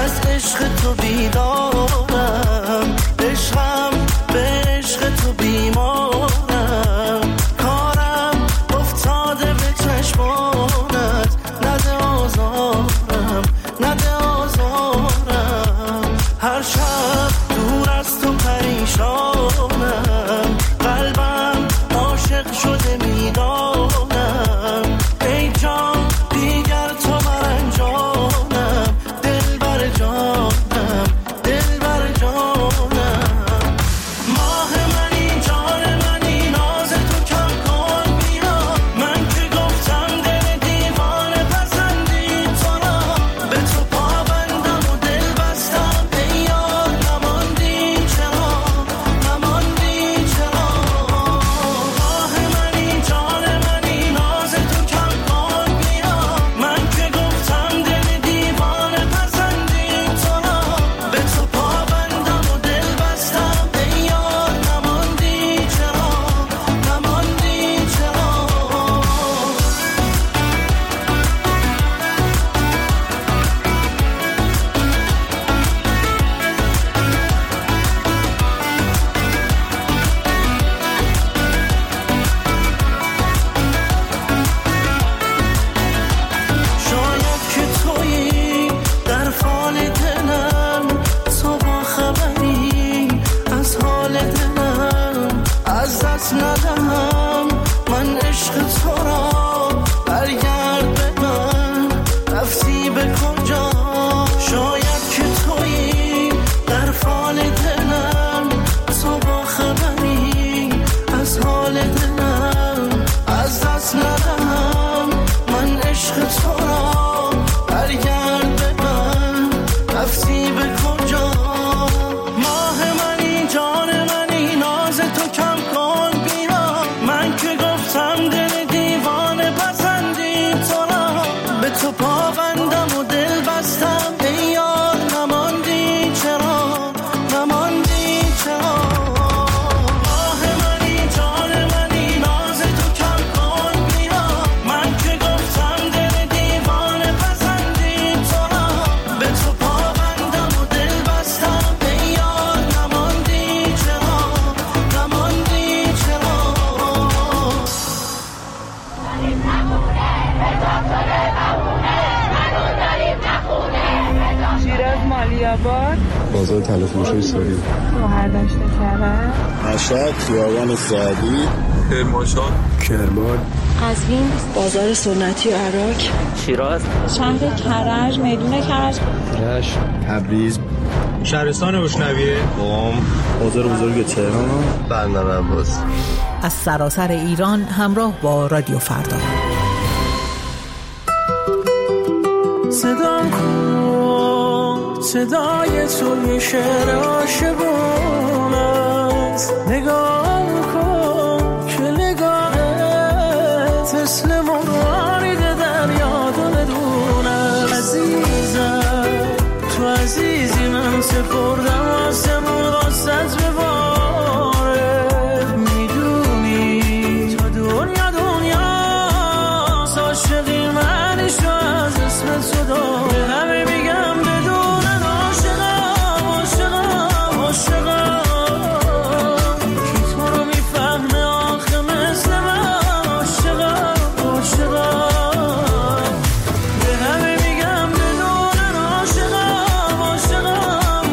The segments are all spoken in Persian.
از عشق تو بیدارم، عشقم به عشق تو بیمارم، کارم افتاده به چشمانت، نده آزارم نده آزارم، هر شب دور از تو پریشانم، قلبم عاشق شده میدانم، ای جان دیگر تو مرنجانم، دل بر جانم دل بر جانم، ماه منی جان منی ناز تو کم کن بیا، من که گفتم دل دیوانه پسندی تو را، به تو پابندم و دل بستم، ای یار نماندی چرا نماندی چرا، ماه منی جان منی ناز تو کم کن بیا، من که گفتم دل دیوانه پسندی تو را، به تو پابندم و دل بستم، ای یار نماندی چرا نماندی چرا. شاید که تویی در فال دلم، تو با خبری از حال دلم، از دست ندهم من عشق تو را، برگرد به من رفتی به کجا، شاید که تویی در فال دلم، تو با خبری از حال دلم، از دست ندهم من عشق تو را، برگرد به من رفتی به کجا، ماه منی جان منی ناز تو کم کن بیا، من که گفتم دل دیوانه پسندی تو را، به تو پابندم و دل بستم، ای یار نماندی چرا نماندی چرا، ماه منی جان منی ناز تو کم کن بیا، من که گفتم دل دیوانه پسندی تو را، به تو پابندم و دل بستم، ای یار نماندی چرا نماندی چرا. شیراز مالیاباد، بازار تلفروشی ساری، شهرداشت کرد، مشهد خیابان سعدی، کرمانشاه، کرمان، قزوین، بازار سنتی و عراق، شیراز، شهر کرج، میدون کرج، رشت، تبریز، شهرستان بشنویه، قم، بازار بزرگ تهران، بندر عباس. از سراسر ایران همراه با رادیو فردا. صدام کن صدای تو یه شعر عاشقون است، نگاه کن که نگاهت مثل مرغ دریا دون است، عزیزم تو عزیزی من سپردم آسمون واسط بباره، میدونی تا دنیا عاشقی منش از اسم تو داره، همه میگم بدونن عاشقم عاشقم عاشقم، کی تو رو میفهمه آخه مثل من، عاشقم عاشقم، به همه میگم بدونن عاشقم عاشقم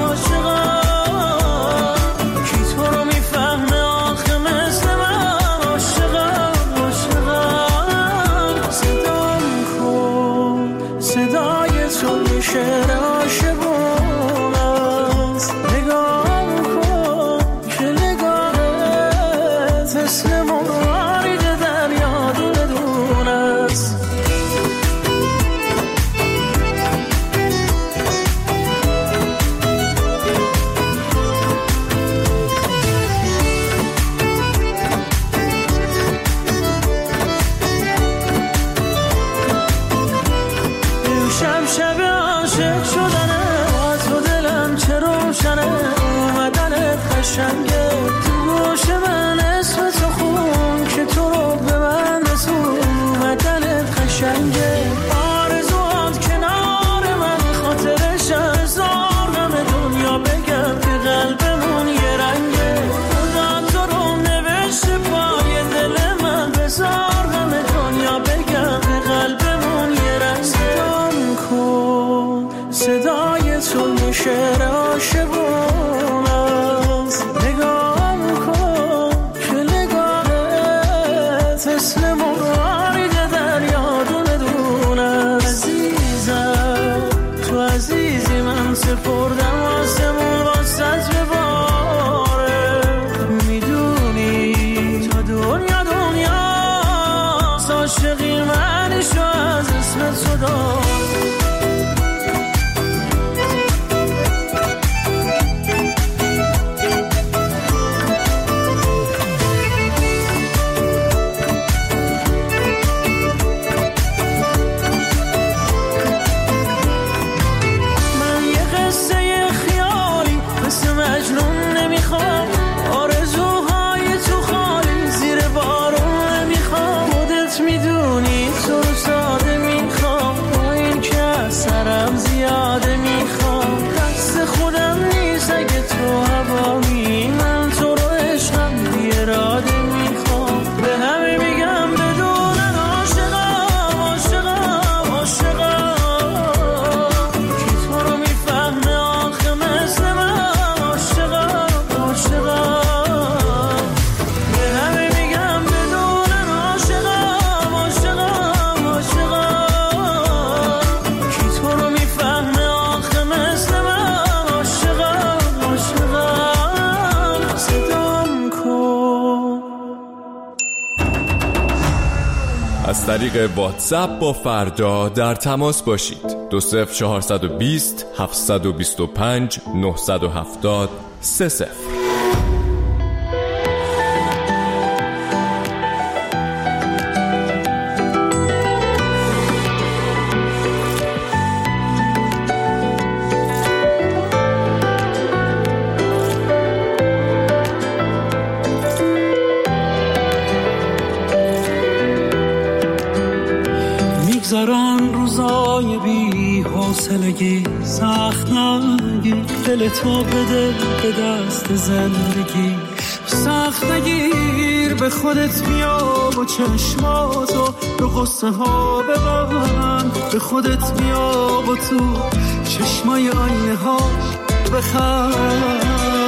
عاشقم، کی تو رو میفهمه آخه مثل من، عاشقم عاشقم. صدام کن صدای تو یه شعر عاشقون است، نگاه کن که نگاهت مثل مرغ دریا دون است. امشب شب عاشق شدنه، تو دلم چه روشنه، اومدنت قشنگه، تو گوش من اسم تو خون که تو رو به من رسون، اومدنت قشنگه، آرزوات کنار من خاطرش از صدای تو میشه عاشقون است. نگاه کن که نگاهت مثل مرغ دریا دونه دونه. عزیزم تو عزیزی من سپردم آسمون واسط بباره. میدونی تا دنیا دنیاست عاشقی منشو از اسم تو دار. از طریق واتساپ با فردا در تماس باشید. 20420 725 970 30. میگذرن روزای بی حوصلگی، سخت نگیر دل تو بده به دست زندگی. سخت نگیر به خودت بیا و چشماتو به قصه ها ببند. به خودت بیا و تو چشمای آینه ها بخند.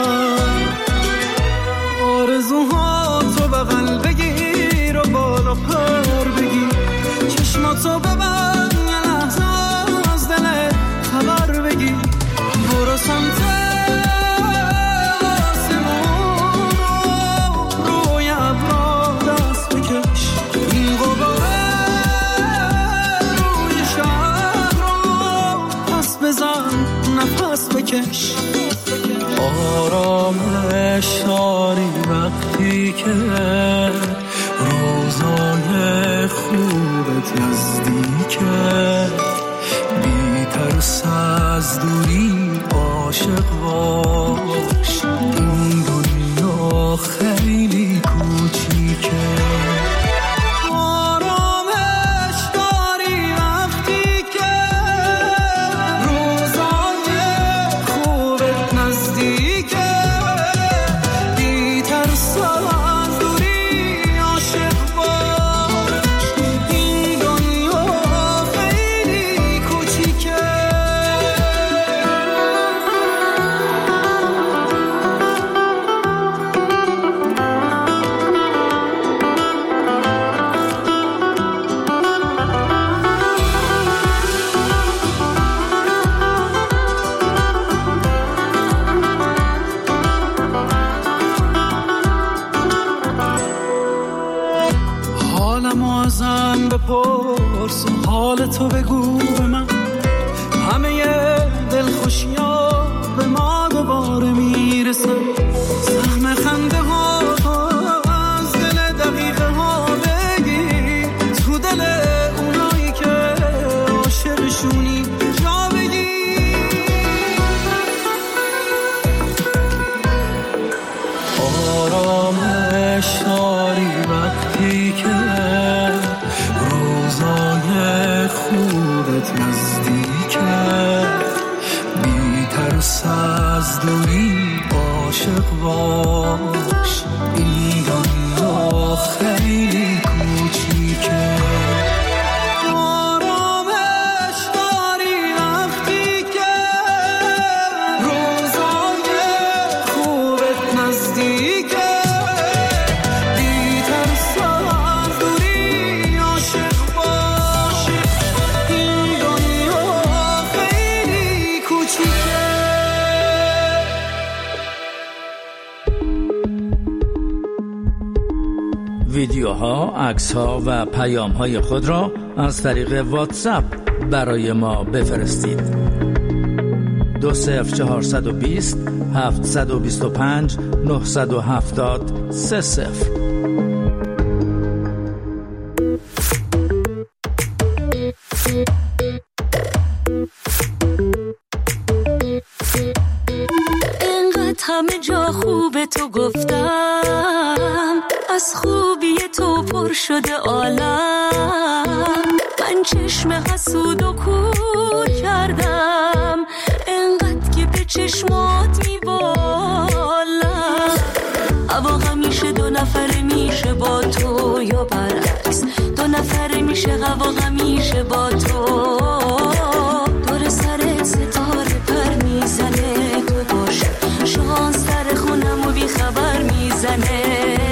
آرزوها تو بغل بگیر و بالا پر بگیر. چشماتو ببند یه لحظه از دلت خبر بگیر. برو سمت آسمون روی ابرا دست بکش. این غباره روی شهر رو پس بزن نفس بکش. آرامش داری وقتی که روزای خوبت نزدیکه. بی ترس از دوری عاشق باش. این دنیا خیلی کوچیکه. آرامش داری وقتی که روزای خوبت نزدیکه. بی ترس از دوری عاشق باش. این دنیا خیلی کوچیکه. حالمو ازم بپرس، حال تو بگو به من. همه دلخوشی‌ها به ما دوباره میرسه. سهم خنده ها از دل دقیقه ها بگیر. تو دل اونایی که عاشقشونی جا بگیر. آرامش داری وقتی که روزای خوبت نزدیکه. بی ترس از دوری عاشق باش. این دنیا خیلی کوچیکه. آرامش داری وقتی که ویدیوها، عکس‌ها و پیام‌های خود را از طریق واتساپ برای ما بفرستید. 20420 725 970 30. همه جا خوب تو گفتم، از خوبی تو پر شده عالم. من چشم حسود و کور کردم، انقدر که به چشمات میبالم. هوا همیشه دو نفره میشه با تو یا برعکس، دو نفره میشه هوا همیشه با تو. دور سرت ستاره پر میزنه، تو باشه شانس در خونم و بی خبر میزنه.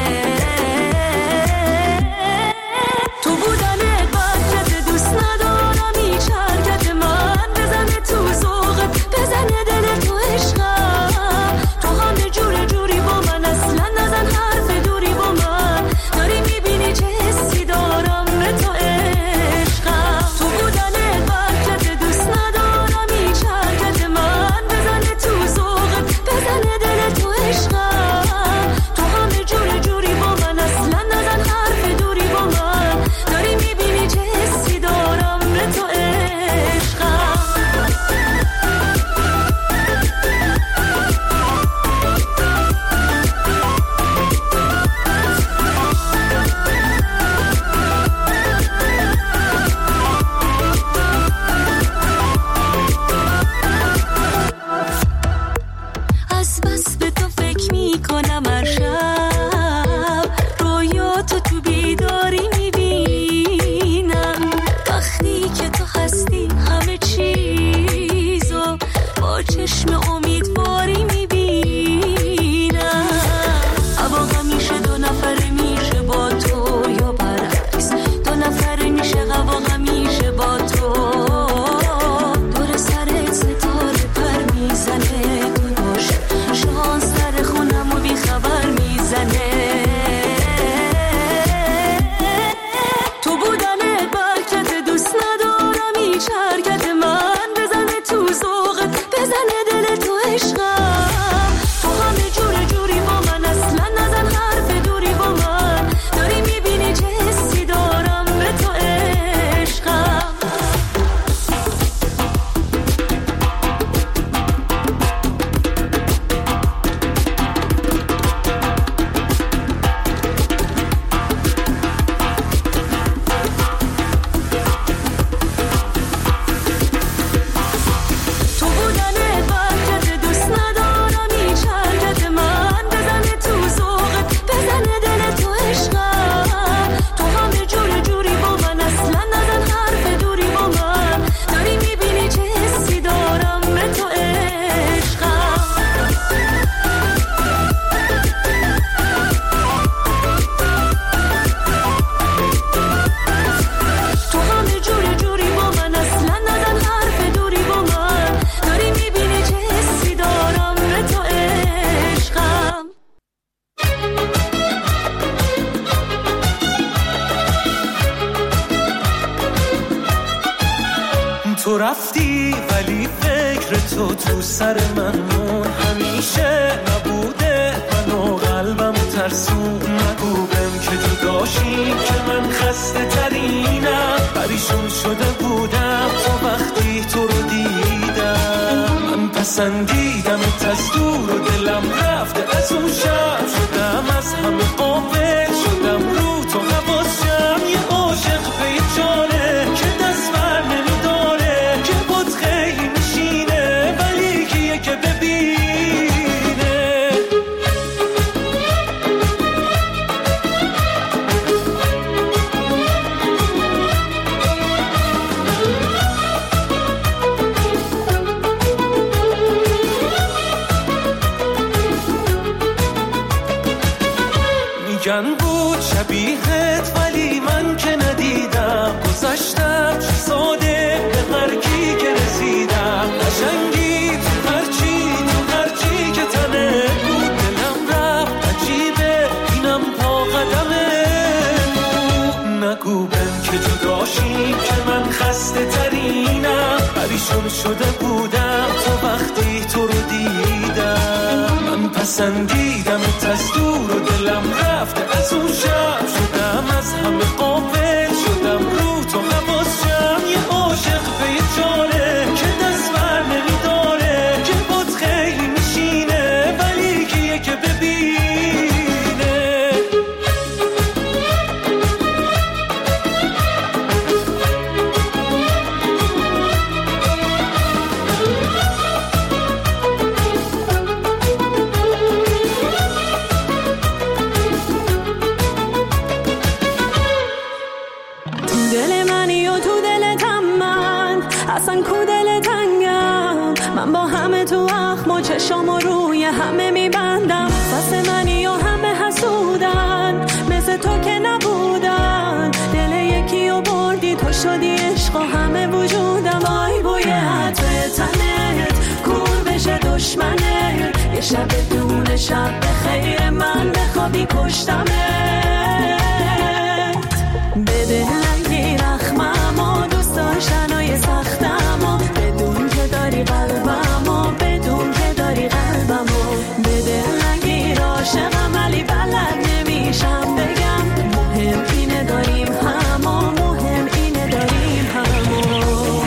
تو بودن برکت دوست ندارم، هیچ حرکت من بزنه تو ذوقت، بزنه دل تو عشقم. تو همه جوری با من، اصلا نزن حرف دوری با من. داری میبینی چه حسی دارم به تو عشقم. تو بودن برکت دوست ندارم، هیچ حرکت من بزنه تو ذوقت، بزنه دل تو عشقم. تو همه جوری با من، اصلا نزن حرف دوری با من. داری میبینی چه حسی دارم به تو عشقم. از بس به تو فکر میکنم هر شب، رویاتو تو بیداری میبینم. وقتی که تو هستی همه چیزو با چشم امیدواری میبینم. هوا همیشه دو نفره میشه با تو یا برعکس، دو نفره میشه هوا همیشه با تو. دور سرت ستاره پر میزنه، تو باشه شانس در خونم و بی خبر میزنه. تو بودن برکت دوست ندارم، هیچ حرکت من بزنه تو ذوقت، بزنه دل تو عشقم. تو همه جوری با من، اصلا نزن حرف دوری با من. داری میبینی چه حسی دارم به تو عشقم. تو بودن برکت دوست ندارم، هیچ حرکت من بزنه تو ذوقت، بزنه دل تو عشقم. تو همه جوری با من، اصلا نزن حرف دوری با من. داری میبینی چه حسی دارم به تو عشقم. تو همه جوری با من، اصلا نزن حرف دوری با من. داری میبینی چه حسی دارم به تو عشقم. تو رفتی ولی فکر تو سر من مون، همیشه نبوده من و قلبم ترسون. نگو بهم که جداشی که من خسته ترینم، پریشون شده بودم تا وقتی تو رو دیدم. من پسندیدم از دور و دلم رفته از اون شب، شدم از همه قابل، شدم رو تو حواسم. یه عاشق بیچاره که دست بر نمیداره، که بود خیلی میشینه ولی کیه که ببینه. میگن بود شبیهت ولی من که ندیدم، گذشتم چه ساده به هر کی که رسیدم. قشنگی تو هرچی که تنه بود، دلم رفت عجیبه اینم پا قدمه. پریشون شده بودم تو وقتی تو رو دیدم. من پسندیدم از دور و دلم رفته از اون شب، شدم از همه غافل شدم رو تو حواسم. یه عاشق به یه جاره که دست بر نمیداره، که بود خیلی میشینه ولی کیه که ببینه. دل منی و تو دلتم من، اصلا کو دل تنگم. من با همه تو اخم و چشام و روی همه میبندم. بس منی و همه حسودن مثل تو که نبودن. دل یکی و بردی تو شدی عشق و همه وجودم. آی بوی عطر تنت کور بشه دشمنه. یه شب دون شب به خیر من بخوابی پشتمت. بده لنگی رخمم و دوست داشتنای سختم و بدون که داری قلبم و بدون که داری قلبم و بده لنگی عاشقم ولی بلد نمیشم بگم. مهم اینه داریم هم و مهم اینه داریم هم و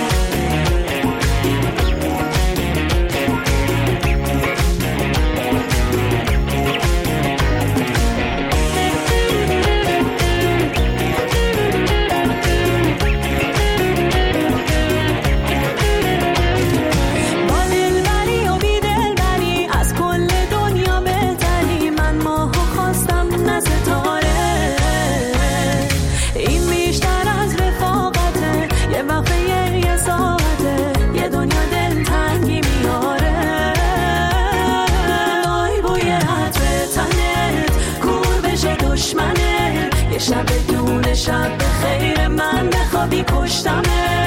شب دون شب به خیر من بخوابی پشتمت.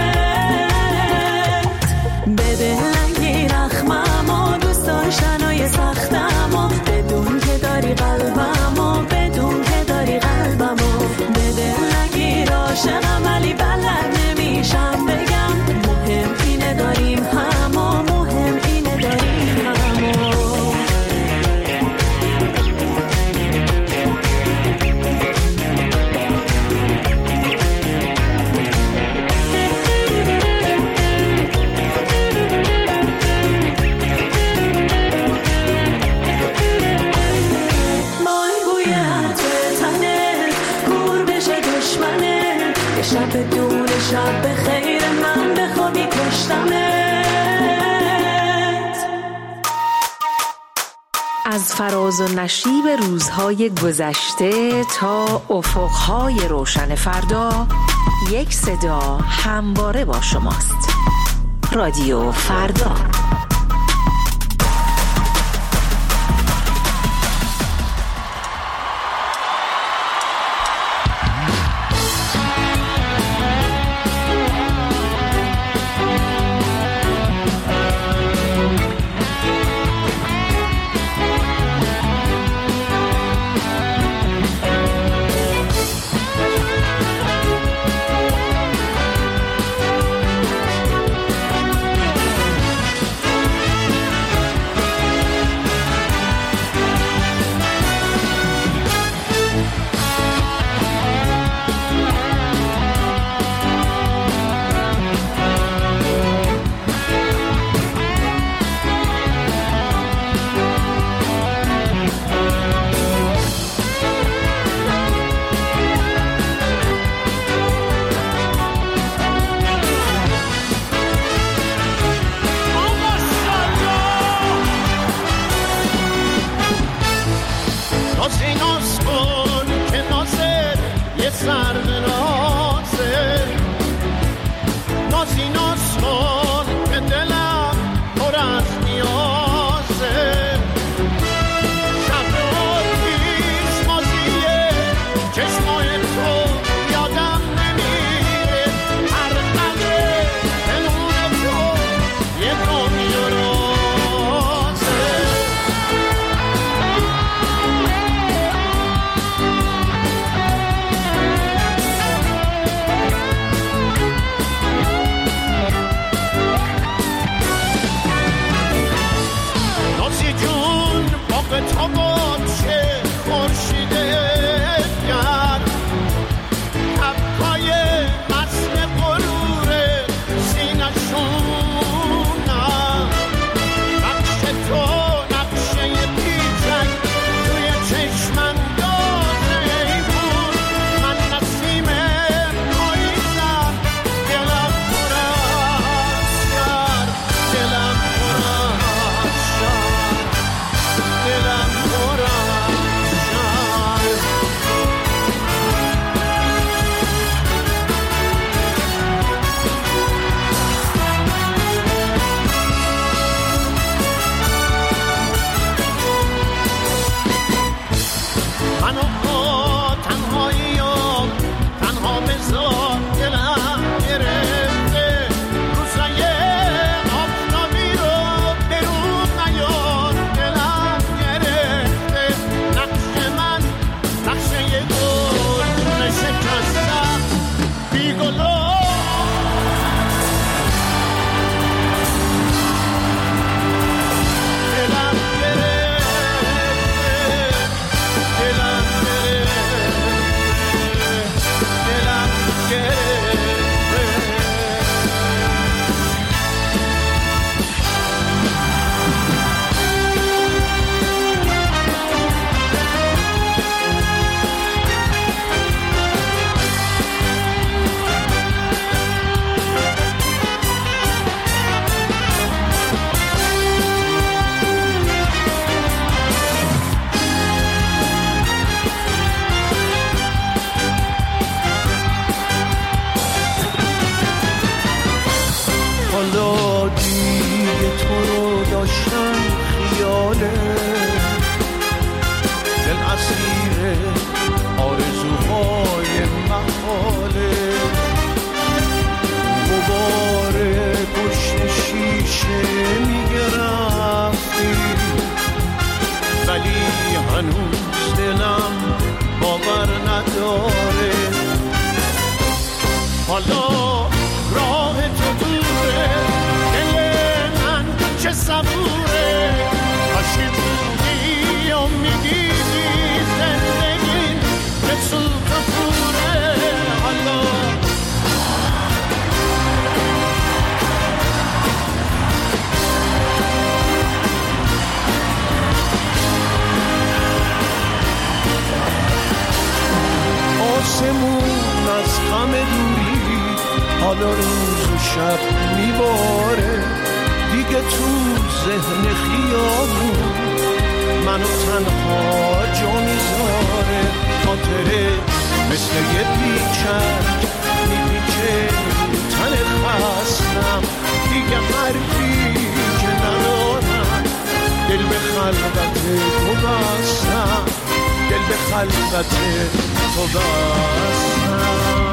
بده لنگی رخمم و دوست داشتنای سختم و بدون که داری قلبم و بدون که داری قلبم و بده لنگی عاشقم ولی بلد نمیشم بگم. مهم اینه داریم هم و مهم اینه داریم هم و شب دون شب به خیر من بخوابی پشتمت. از فراز و نشیب روزهای گذشته تا افقهای روشن فردا، یک صدا همواره با شماست. رادیو فردا. داشتن خیاله، دل اسیر آرزوهای محاله، غبار پشت شیشه میگه رفتی، ولی هنوز دلم باور نداره. حالا راه تو دوره، دل من چه صبوره، کاشی بودی و میدیدی زندگی به سوت و پوره. حالا آسمون از غم دوری حالا روز و شب میباره، دیگه تو ذهن خیابون منو تنها جا میذاره. خاطره مثل یه پیچک میپیچه تن خستم، دیگه حرفی که ندارم، دل به خلوت تو بستم، دل به خلوت تو بستم.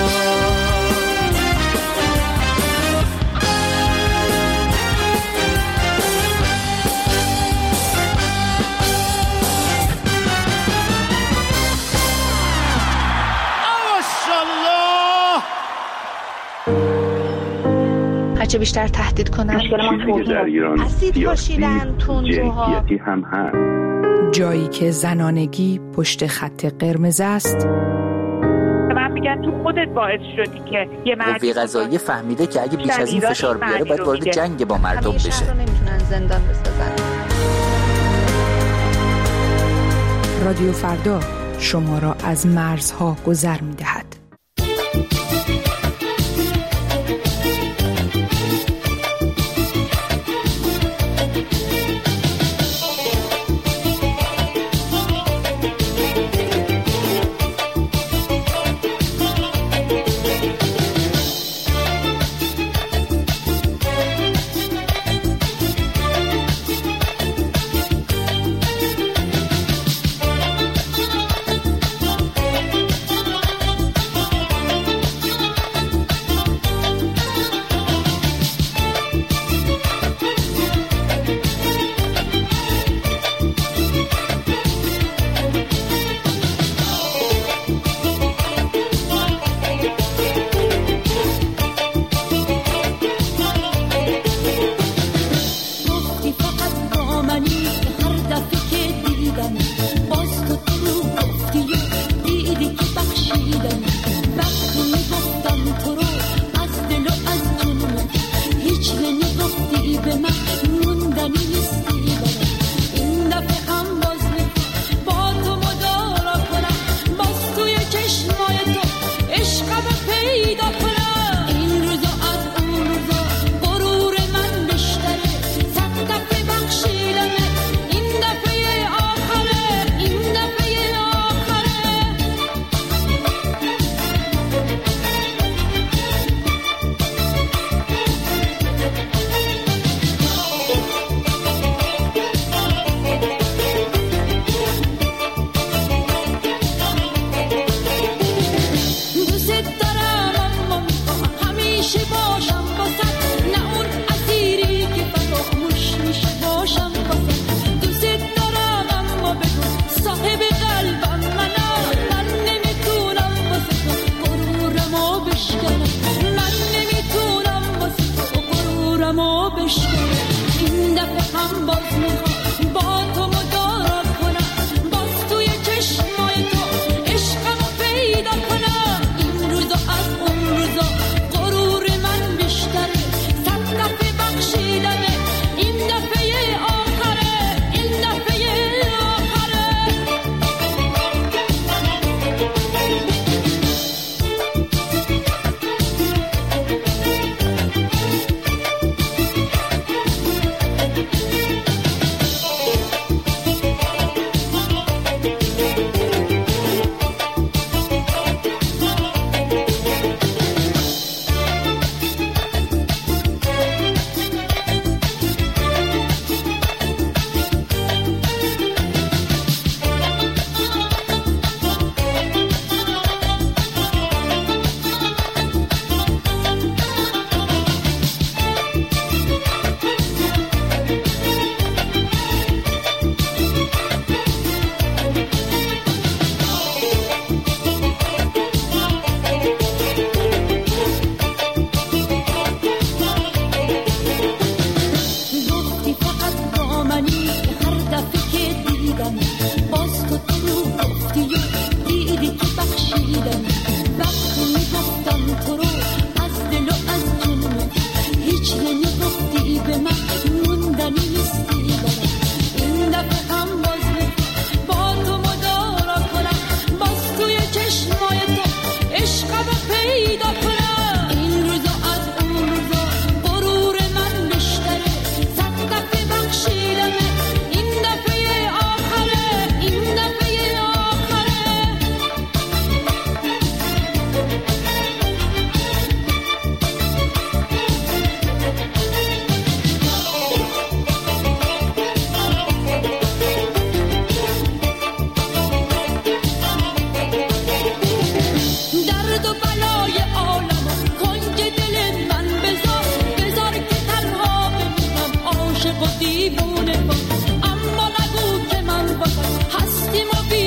هرچه بیشتر تهدید کنن اسید پاشیدن تندروها، هم هست. جایی که زنانگی پشت خط قرمز است. من میگن تو خودت باعث شدی که یه مرد قوه قضاییه فهمیده که اگه بیش از این فشار بیاره باید وارد جنگ با مردم بشه. رو نمیتونن زندان بسازن. رادیو فردا شما را از مرزها گذر می‌دهد. عاشق و دیوونه با، اما نگو که من واسه هستیم و